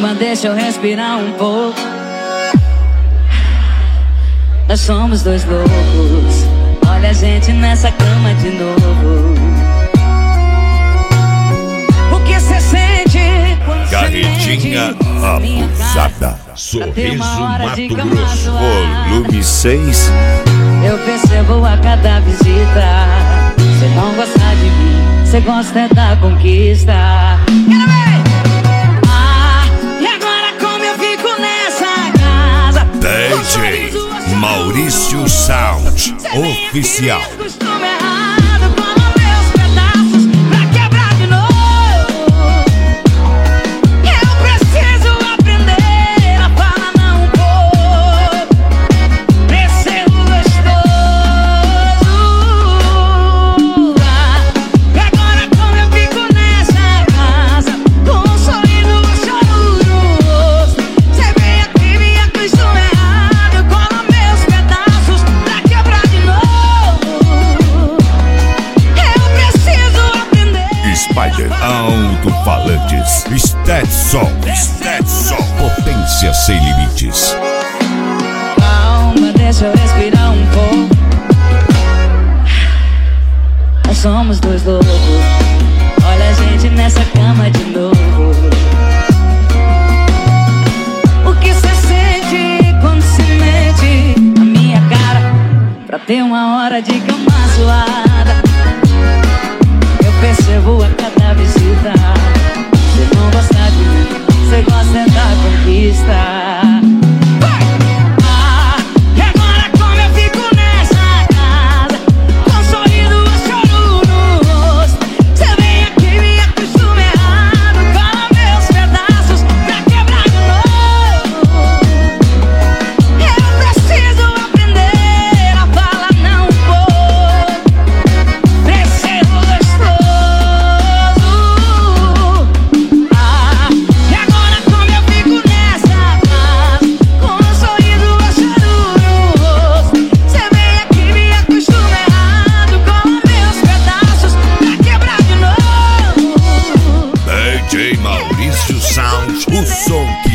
Calma, deixa eu respirar um pouco. Nós somos dois loucos. Olha a gente nessa cama de novo. O que cê sente quando Carretinha abusada. Sorriso Mato Grosso, volume 6. Eu percebo a cada visita. Cê não gosta de mim, cê gosta é da conquista. Quero ver! Ah, e agora como eu fico nessa casa? DJ Maurício Sound Oficial. Alto-falantes, Stetson, potência sem limites. Calma, deixa eu respirar um pouco. Nós somos dois loucos. Olha a gente nessa cama de novo. O que cê sente quando se mete na minha cara pra ter uma hora de cama suada? Eu percebo a cada visita. Cê não gosta de mim, cê gosta é da conquista. Ah, e agora como eu fico nessa casa, com um sorriso ou choro no rosto. Cê vem aqui, me acostuma errado, cola meus pedaços pra quebrar de novo. Eu preciso aprender a falar não vou. Preciso gostoso. DJ Maurício Sound, o som que